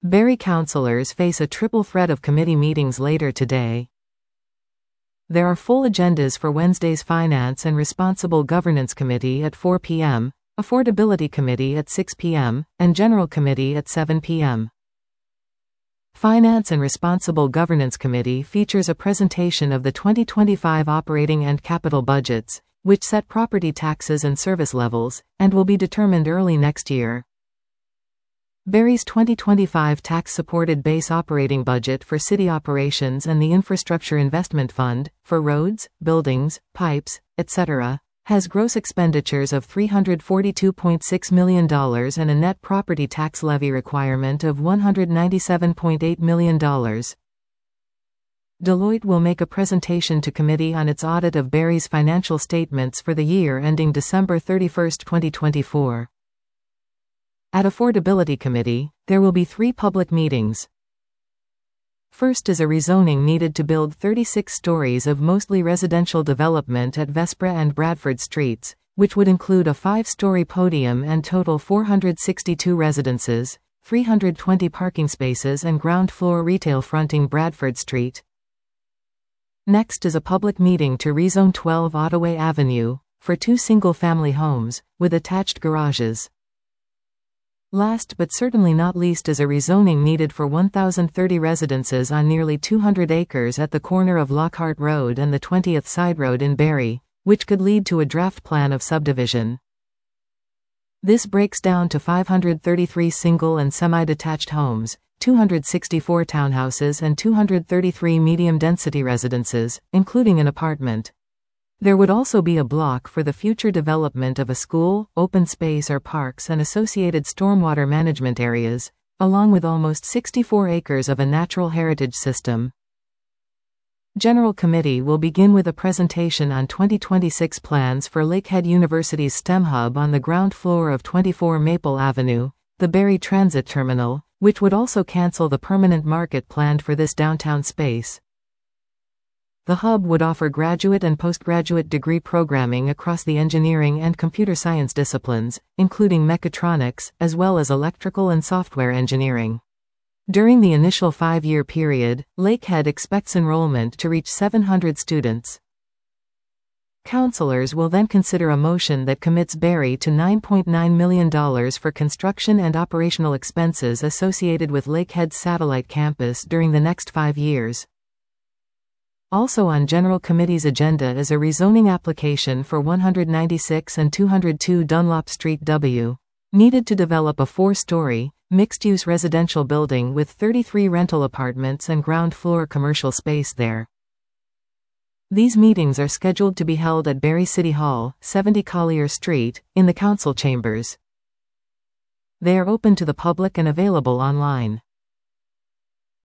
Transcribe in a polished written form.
Barrie councillors face a triple threat of committee meetings later today. There are full agendas for Wednesday's Finance and Responsible Governance Committee at 4 p.m., Affordability Committee at 6 p.m., and General Committee at 7 p.m. Finance and Responsible Governance Committee features a presentation of the 2025 operating and capital budgets, which set property taxes and service levels, and will be determined early next year. Barrie's 2025 tax-supported base operating budget for city operations and the Infrastructure Investment Fund, for roads, buildings, pipes, etc., has gross expenditures of $342.6 million and a net property tax levy requirement of $197.8 million. Deloitte will make a presentation to committee on its audit of Barrie's financial statements for the year ending December 31, 2024. At Affordability Committee, there will be 3 public meetings. First is a rezoning needed to build 36 stories of mostly residential development at Vespra and Bradford Streets, which would include a 5-story podium and total 462 residences, 320 parking spaces and ground floor retail fronting Bradford Street. Next is a public meeting to rezone 12 Ottaway Avenue, for 2 single-family homes, with attached garages. Last but certainly not least is a rezoning needed for 1,030 residences on nearly 200 acres at the corner of Lockhart Road and the 20th Side Road in Barrie, which could lead to a draft plan of subdivision. This breaks down to 533 single and semi-detached homes, 264 townhouses and 233 medium-density residences, including an apartment. There would also be a block for the future development of a school, open space or parks and associated stormwater management areas, along with almost 64 acres of a natural heritage system. General Committee will begin with a presentation on 2026 plans for Lakehead University's STEM Hub on the ground floor of 24 Maple Avenue, the Barrie Transit Terminal, which would also cancel the permanent market planned for this downtown space. The hub would offer graduate and postgraduate degree programming across the engineering and computer science disciplines, including mechatronics, as well as electrical and software engineering. During the initial 5-year period, Lakehead expects enrollment to reach 700 students. Councillors will then consider a motion that commits Barrie to $9.9 million for construction and operational expenses associated with Lakehead's satellite campus during the next 5 years. Also on General Committee's agenda is a rezoning application for 196 and 202 Dunlop Street W, needed to develop a 4-story, mixed-use residential building with 33 rental apartments and ground-floor commercial space there. These meetings are scheduled to be held at Barrie City Hall, 70 Collier Street, in the council chambers. They are open to the public and available online.